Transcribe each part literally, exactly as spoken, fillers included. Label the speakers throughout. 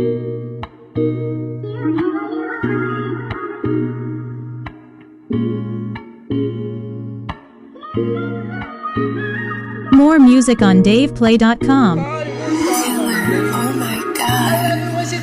Speaker 1: More music on Dave Play dot com.
Speaker 2: Oh my God.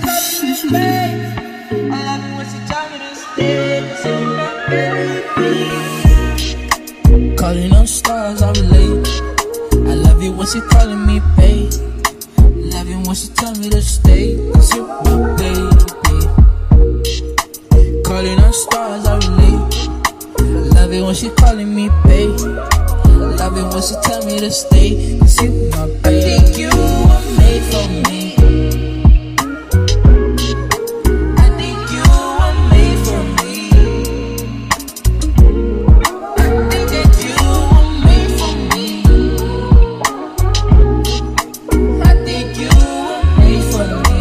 Speaker 3: Calling on stars, I relate. I love you when she calling me babe. Love you when she tell me to stay, cause you my baby. Calling on stars, I relate. I love it when she calling me babe. Love it when she tell me to stay, cause you my baby. I think you were made for me. I think you were made for me. I think that you were made for me. I think you were made for me.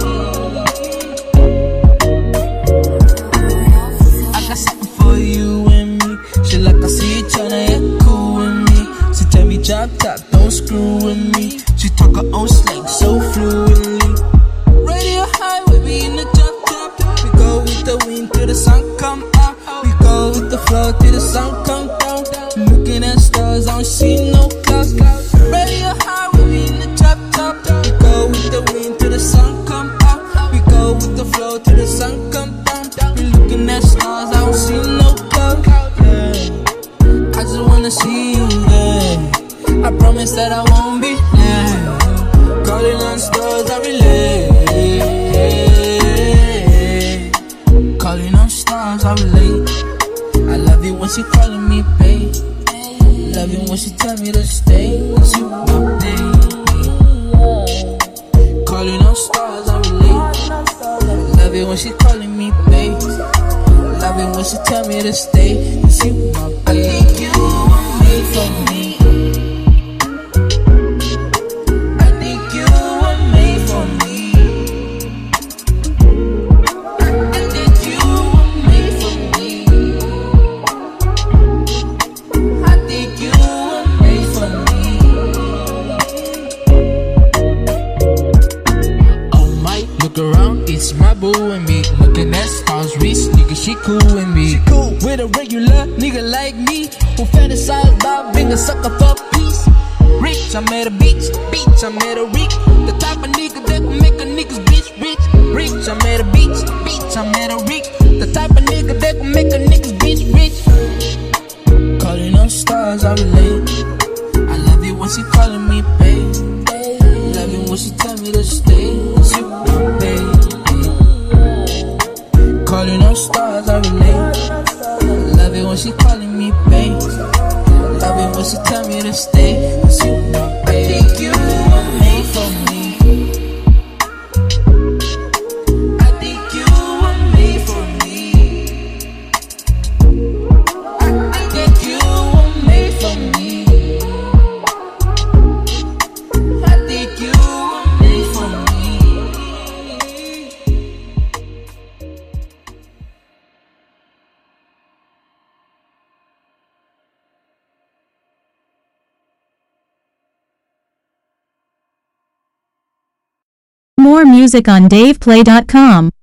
Speaker 3: I got something for you and me. She like I see you tryna act cool with me. She tell me drop top, don't screw with me. She talk her own slang so fluently. Radio high with me in the drop top. We go with the wind till the sun come out. We go with the flow till the sun come down. Looking at stars, I don't see no clouds. Radio high with me in the drop top. We go with the wind till the sun come out. We go with the flow till the sun come down. We looking at stars, I don't see no clouds. I just wanna see you there. I promise that I won't be there. Calling on stars, I relate. Calling on stars, I relate. I love you when she calling me babe. Love you when she tell me to stay, cause you my baby. Calling on stars, I relate. Love it when she calling me babe. Love it when she tell me to stay, cause you my baby. I think you were made for me. I think you were made for me. I think you were made for me. I think you were made for me. Oh my, look around, it's my boo and me. Looking at stars, rich nigga, she cool with me. She cool with a regular nigga like me, who fantasize about being a sucker for peace. Rich, I'm at a beach, beach, I'm at a reach. The type of nigga that can make a nigga's bitch rich. Rich, I'm at a beach, beach, I'm at a reach. The type of nigga that can make a nigga's bitch rich. Calling on stars, I relate. I love you when she calling me babe. Love you when she tell me to stay, cause you my baby. Calling on stars, I relate. Love it when she calling me babe. Love it when she tell me to stay, cause you my baby. I think you were made for me. I think you were made for me. I think you were made for me. I think you were made for me.
Speaker 1: More music on Dave Play dot com.